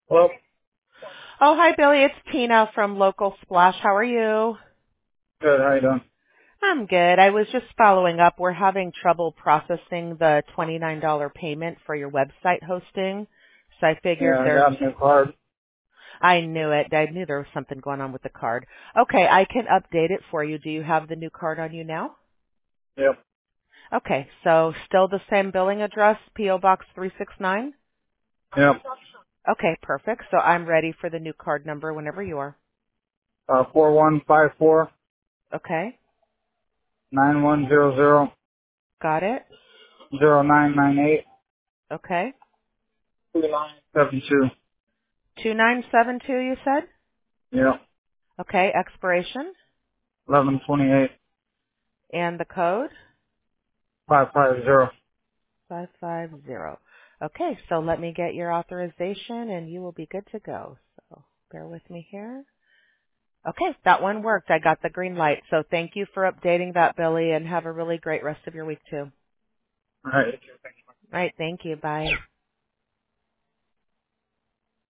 Well, Oh, hi, Billy. It's Tina from Local Splash. How are you? good. How you doing? I'm good. I was just following up. We're having trouble processing the $29 payment for your website hosting. So I figured Yeah, I got a new card. I knew it. I knew there was something going on with the card. Okay, I can update it for you. Do you have the new card on you now? Yep. Okay, so still the same billing address, P.O. Box 369? Yep. Okay, perfect. So I'm ready for the new card number whenever you are. 4154 Okay, 9100 got it. 0998 Okay. 2972. 2972 you said? Yep. Okay, expiration 1128 and the code 550. 550. Okay, so let me get your authorization and you will be good to go. So bear with me here. Okay, that one worked. I got the green light. So thank you for updating that, Billy, and have a really great rest of your week too. All right. All right, thank you. Bye.